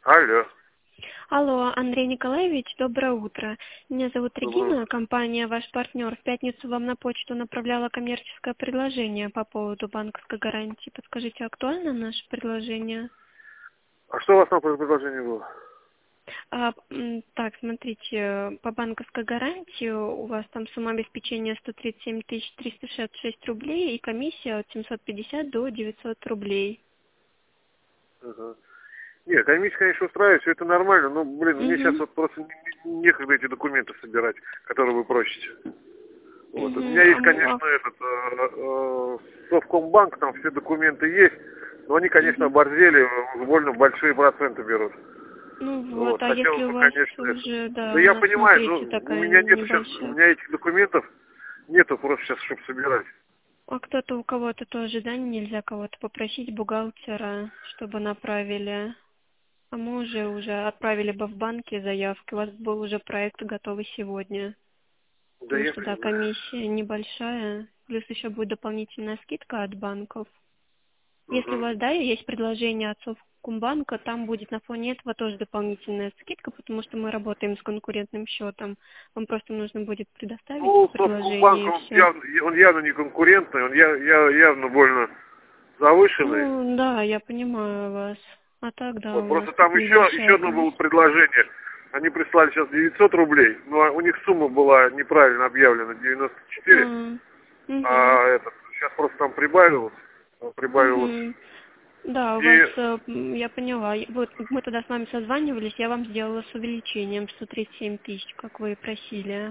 Алло. Алло, Андрей Николаевич, доброе утро. Меня зовут Доброе Регина, утро. компания «Ваш партнер». В пятницу вам на почту направляла коммерческое предложение по поводу банковской гарантии. Подскажите, актуально наше предложение? А что у вас там по предложению было? Так, смотрите, по банковской гарантии у вас там сумма обеспечения 137 366 рублей и комиссия от 750 до 900 рублей. Ага. Нет, комиссия, конечно, устраивает, все это нормально, но, мне сейчас Угу. вот просто некогда эти документы собирать, которые вы просите. Вот. У меня есть, Угу. конечно, Совкомбанк, там все документы есть, но они, конечно, оборзели, больно большие проценты берут. Ну вот, Вот. а если Хотелось у бы, вас конечно, уже, Да да, у я нас, понимаю, но смотрите, у такая меня нет сейчас, у небольшая. меня этих документов нету просто сейчас, чтобы собирать. А кто-то у кого-то тоже, да, нельзя кого-то попросить бухгалтера, чтобы направили. А мы уже отправили бы в банке заявки. У вас был уже проект готовый сегодня. Да Потому я что, да, понимаю. комиссия небольшая. Плюс еще будет дополнительная скидка от банков. Если у Угу. вас, да, есть предложение от Совкомбанка, там будет на фоне этого тоже дополнительная скидка, потому что мы работаем с конкурентным счетом. Вам просто нужно будет предоставить Ну, Совкомбанк, предложение и все. он явно не конкурентный, он явно больно завышенный. Ну, да, я понимаю вас. А так, да, Вот, у нас просто тут там еще небольшая одно было комиссия. предложение. Они прислали сейчас 900 рублей, но у них сумма была неправильно объявлена, 94. Угу. А сейчас просто там прибавилось. Угу. Да, у вас, И я поняла. Вот мы тогда с вами созванивались, я вам сделала с увеличением 137 тысяч, как вы и просили.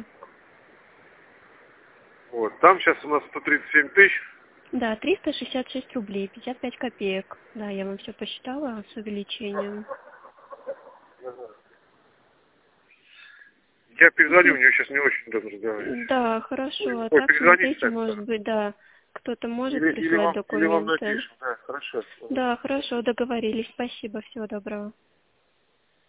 вот, там сейчас у нас 137 тысяч. Да, 366 рублей, 55 копеек. Да, я вам все посчитала с увеличением. Я перезвоню, у Мгм. нее сейчас не очень удобно разговаривать. Да, хорошо. А Ой, так перезвоните смотрите, так. может быть, да, кто-то может Или прислать вам документы. напишем, да, хорошо. Да, хорошо, договорились. Спасибо, всего доброго.